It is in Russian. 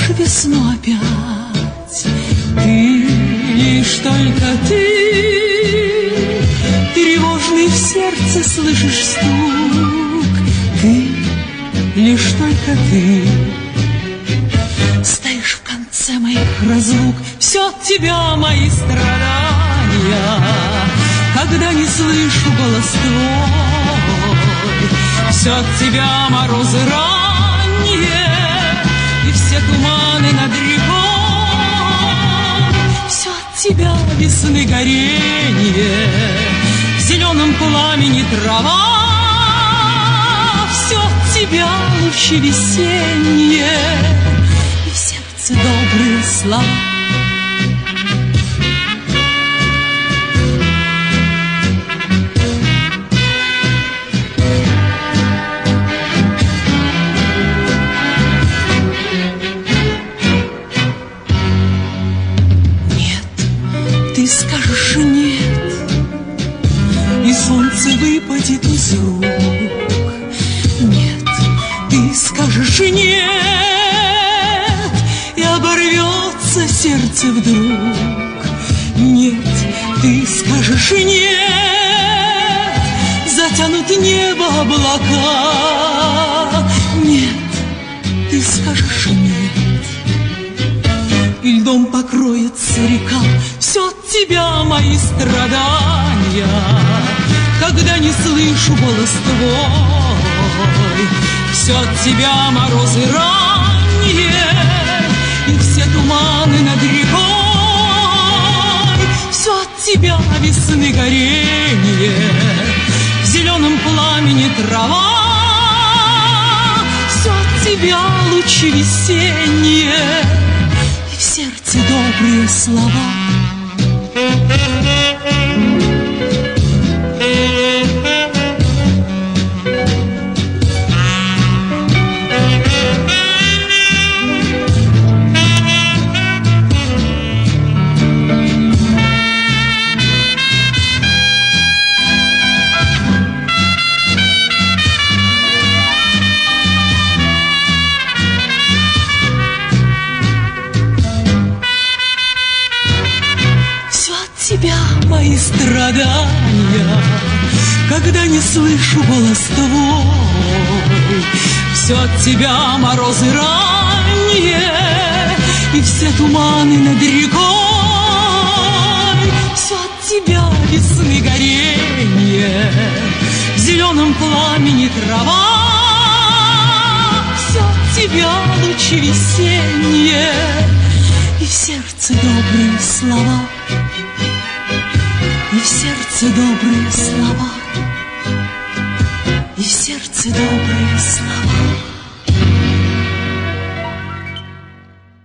ждешь весну опять, ты, лишь только ты, тревожный в сердце слышишь стук, ты, лишь только ты, стоишь в конце моих разлук. Все от тебя мои страдания, когда не слышу голос твой, все от тебя морозы ранние и все туманы над рекой, все от тебя весны горение, в зеленом пламени трава, все от тебя лучи весенние и в сердце добрые слова. Ты скажешь нет, и солнце выпадет из рук. Нет, ты скажешь нет, и оборвется сердце вдруг. Нет, ты скажешь нет, затянут небо облака. Нет, ты скажешь нет, и льдом покроется река. Все от тебя мои страдания, когда не слышу голос твой, все от тебя морозы ранние и все туманы над рекой, все от тебя весны горение, в зеленом пламени трава, все от тебя лучи весенние и в сердце добрые слова. Тебя мои страдания, когда не слышу голос твой, все от тебя морозы ранние и все туманы над рекой, все от тебя весны горение, в зеленом пламени трава, все от тебя лучи весенние и в сердце добрые слова. И в сердце добрые слова, и в сердце добрые слова.